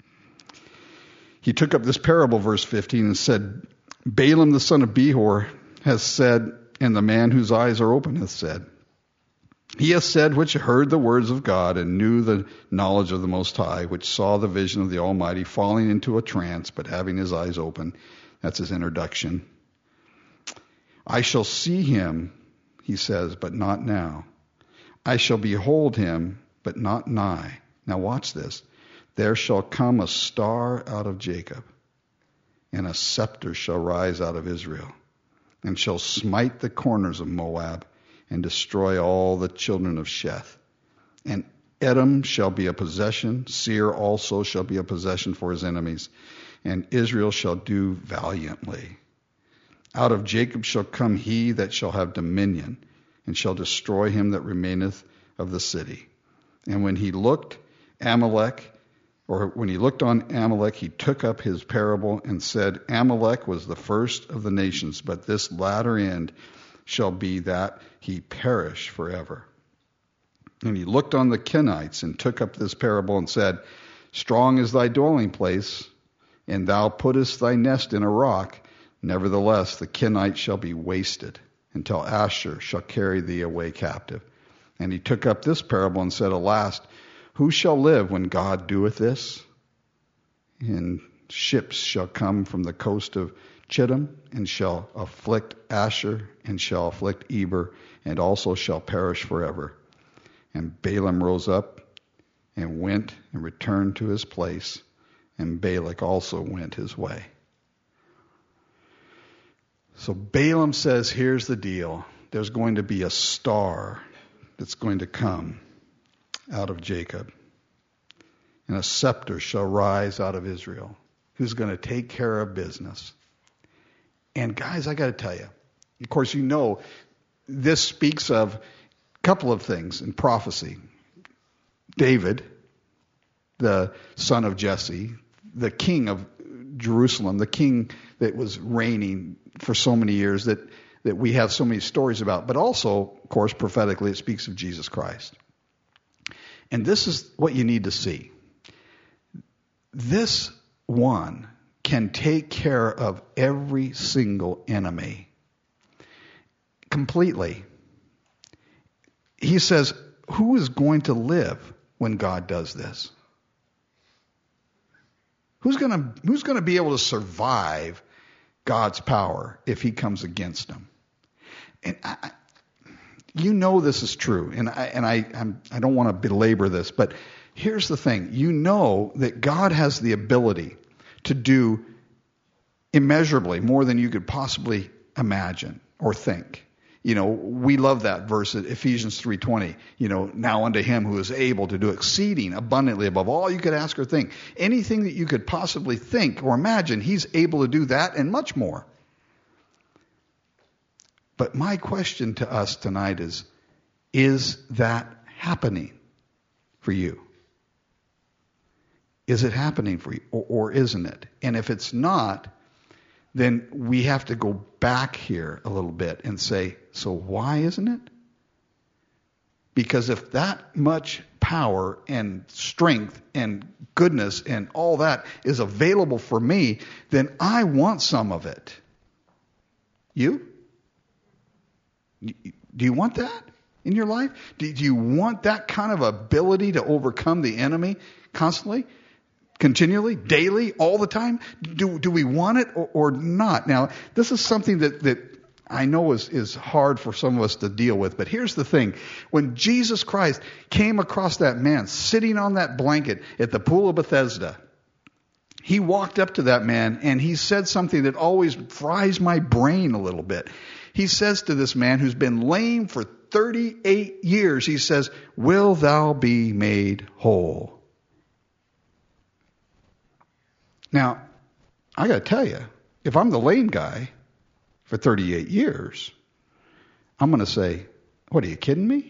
He took up this parable, verse 15, and said, Balaam the son of Behor has said, and the man whose eyes are open hath said. He hath said, which heard the words of God and knew the knowledge of the Most High, which saw the vision of the Almighty, falling into a trance, but having his eyes open. That's his introduction. I shall see him, he says, but not now. I shall behold him, but not nigh. Now watch this. There shall come a star out of Jacob, and a scepter shall rise out of Israel, and shall smite the corners of Moab, and destroy all the children of Sheth. And Edom shall be a possession, Seir also shall be a possession for his enemies, and Israel shall do valiantly. Out of Jacob shall come he that shall have dominion, and shall destroy him that remaineth of the city. And when he looked on Amalek, he took up his parable and said, Amalek was the first of the nations, but this latter end shall be that he perish forever. And he looked on the Kenites and took up this parable and said, Strong is thy dwelling place, and thou puttest thy nest in a rock. Nevertheless, the Kenites shall be wasted, until Asshur shall carry thee away captive. And he took up this parable and said, Alas, who shall live when God doeth this? And ships shall come from the coast of Chittim, and shall afflict Asshur, and shall afflict Eber, and also shall perish forever. And Balaam rose up, and went, and returned to his place, and Balak also went his way. So Balaam says, here's the deal. There's going to be a star that's going to come out of Jacob. and a scepter shall rise out of Israel, who's going to take care of business. And guys, I got to tell you, of course, you know, this speaks of a couple of things in prophecy. David, the son of Jesse, the king of Jerusalem, the king that was reigning for so many years that we have so many stories about. But also, of course, prophetically, it speaks of Jesus Christ. And this is what you need to see. This one can take care of every single enemy completely. He says, who is going to live when God does this? Who's going to be able to survive God's power if he comes against them? And you know this is true, and I don't want to belabor this, but here's the thing. You know that God has the ability to do immeasurably more than you could possibly imagine or think. You know, we love that verse at Ephesians 3:20. You know, now unto him who is able to do exceeding abundantly above all you could ask or think. Anything that you could possibly think or imagine, he's able to do that and much more. But my question to us tonight is that happening for you? Is it happening for you or isn't it? And if it's not, then we have to go back here a little bit and say, so why isn't it? Because if that much power and strength and goodness and all that is available for me, then I want some of it. You? Do you want that in your life? Do you want that kind of ability to overcome the enemy constantly? Continually, daily, all the time? Do we want it or not? Now, this is something that I know is hard for some of us to deal with, but here's the thing. When Jesus Christ came across that man sitting on that blanket at the pool of Bethesda, he walked up to that man and he said something that always fries my brain a little bit. He says to this man who's been lame for 38 years, he says, will thou be made whole? Now, I got to tell you, if I'm the lame guy for 38 years, I'm going to say, what, are you kidding me?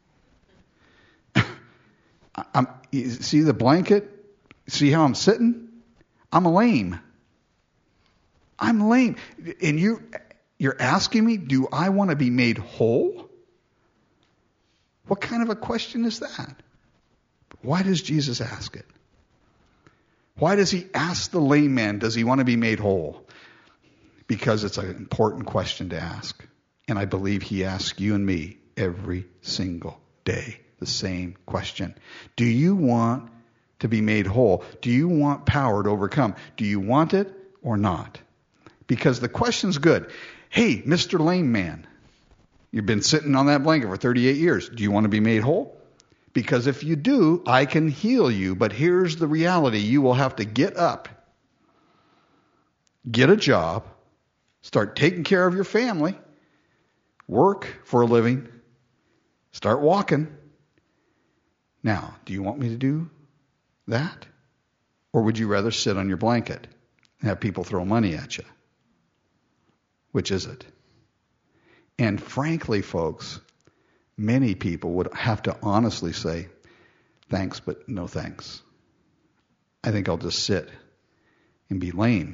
You see the blanket? See how I'm sitting? I'm lame. I'm lame. And you're asking me, do I want to be made whole? What kind of a question is that? Why does Jesus ask it? Why does he ask the lame man, does he want to be made whole? Because it's an important question to ask. And I believe he asks you and me every single day the same question. Do you want to be made whole? Do you want power to overcome? Do you want it or not? Because the question's good. Hey, Mr. Lame Man, you've been sitting on that blanket for 38 years. Do you want to be made whole? Because if you do, I can heal you. But here's the reality. You will have to get up, get a job, start taking care of your family, work for a living, start walking. Now, do you want me to do that? Or would you rather sit on your blanket and have people throw money at you? Which is it? And frankly, folks, many people would have to honestly say, thanks, but no thanks. I think I'll just sit and be lame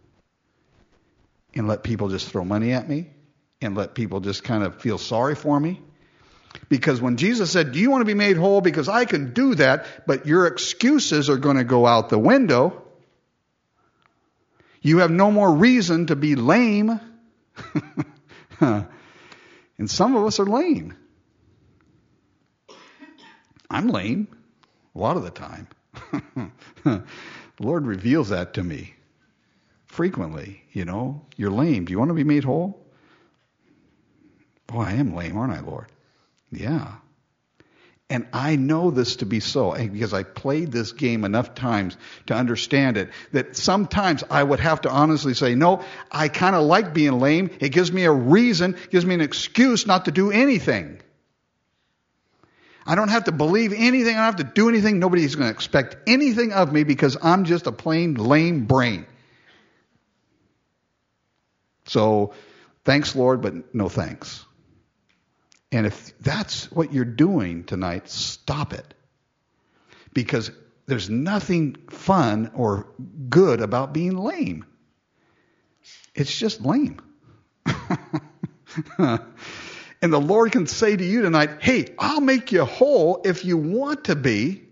and let people just throw money at me and let people just kind of feel sorry for me. Because when Jesus said, do you want to be made whole? Because I can do that, but your excuses are going to go out the window. You have no more reason to be lame. And some of us are lame. I'm lame a lot of the time. The Lord reveals that to me frequently. You know, you're lame. Do you want to be made whole? Boy, I am lame, aren't I, Lord? Yeah. And I know this to be so because I played this game enough times to understand it, that sometimes I would have to honestly say, no, I kind of like being lame. It gives me a reason, gives me an excuse not to do anything. I don't have to believe anything. I don't have to do anything. Nobody's going to expect anything of me because I'm just a plain lame brain. So, thanks, Lord, but no thanks. And if that's what you're doing tonight, stop it. Because there's nothing fun or good about being lame. It's just lame. And the Lord can say to you tonight, hey, I'll make you whole if you want to be.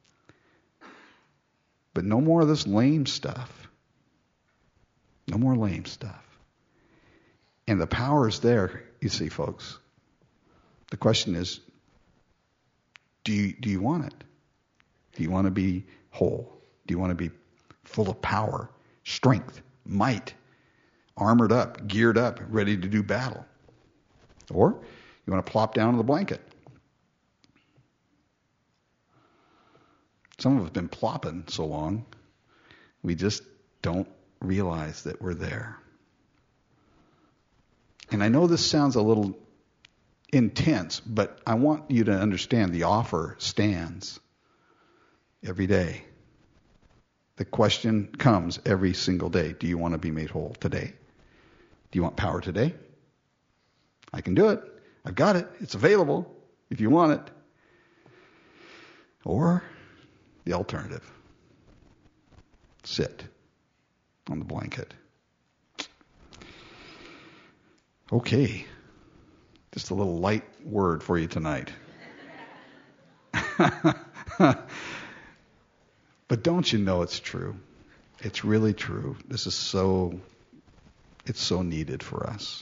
But no more of this lame stuff. No more lame stuff. And the power is there, you see, folks. The question is, do you want it? Do you want to be whole? Do you want to be full of power, strength, might, armored up, geared up, ready to do battle? Or you want to plop down on the blanket? Some of us have been plopping so long, we just don't realize that we're there. And I know this sounds a little intense, but I want you to understand the offer stands every day. The question comes every single day. Do you want to be made whole today? Do you want power today? I can do it. I've got it. It's available if you want it. Or the alternative. Sit on the blanket. Okay. Just a little light word for you tonight. But don't you know it's true? It's really true. This is so needed for us.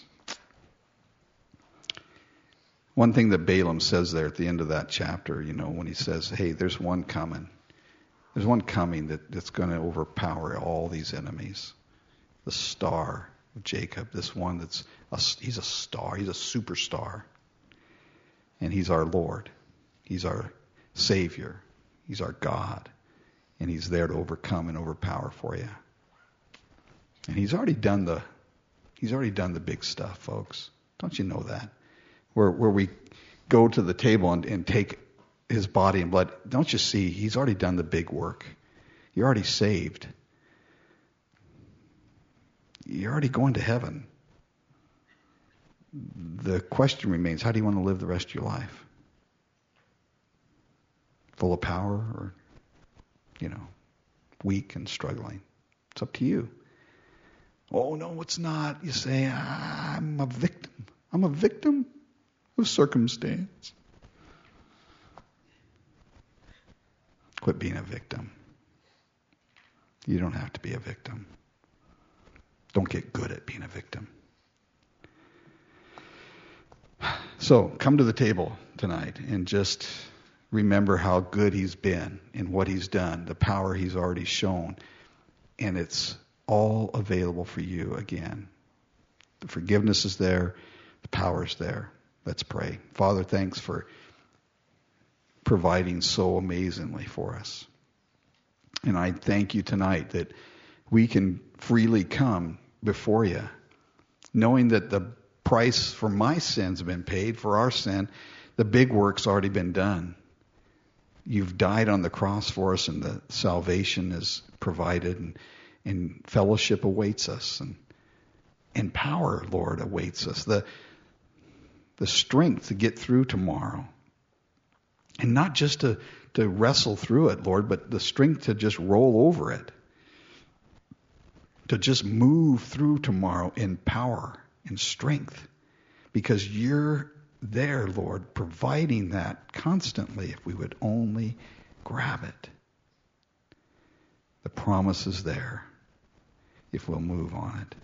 One thing that Balaam says there at the end of that chapter, when he says, hey, there's one coming. There's one coming that's going to overpower all these enemies. The star of Jacob, this one he's a star, he's a superstar. And he's our Lord. He's our Savior. He's our God. And he's there to overcome and overpower for you. And he's already done the big stuff, folks. Don't you know that? Where we go to the table and take his body and blood, don't you see? He's already done the big work. You're already saved. You're already going to heaven. The question remains, how do you want to live the rest of your life? Full of power or, weak and struggling? It's up to you. Oh, no, it's not. You say, I'm a victim. I'm a victim of circumstance. Quit being a victim. You don't have to be a victim. Don't get good at being a victim. So come to the table tonight and just remember how good he's been and what he's done, the power he's already shown. And it's all available for you again. The forgiveness is there. The power is there. Let's pray. Father, thanks for providing so amazingly for us. And I thank you tonight that we can freely come before you, knowing that the price for my sins have been paid, for our sin. The big work's already been done. You've died on the cross for us, and the salvation is provided, and fellowship awaits us, and power, Lord, awaits us. The strength to get through tomorrow. And not just to wrestle through it, Lord, but the strength to just roll over it. To just move through tomorrow in power and strength. Because you're there, Lord, providing that constantly if we would only grab it. The promise is there if we'll move on it.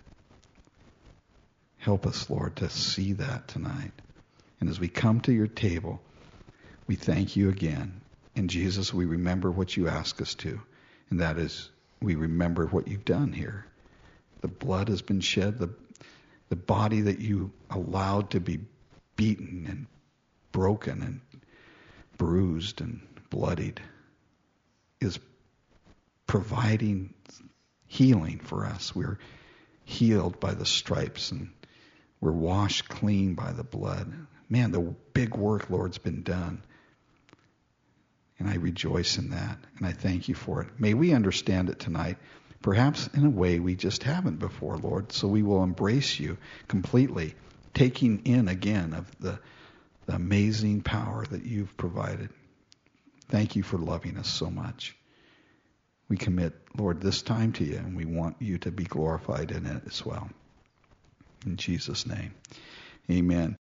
Help us, Lord, to see that tonight. And as we come to your table, we thank you again. And Jesus, we remember what you ask us to. And that is, we remember what you've done here. The blood has been shed. The body that you allowed to be beaten and broken and bruised and bloodied is providing healing for us. We're healed by the stripes and we're washed clean by the blood. Man, the big work, Lord's been done. And I rejoice in that, and I thank you for it. May we understand it tonight, perhaps in a way we just haven't before, Lord, so we will embrace you completely, taking in again of the amazing power that you've provided. Thank you for loving us so much. We commit, Lord, this time to you, and we want you to be glorified in it as well. In Jesus' name, amen.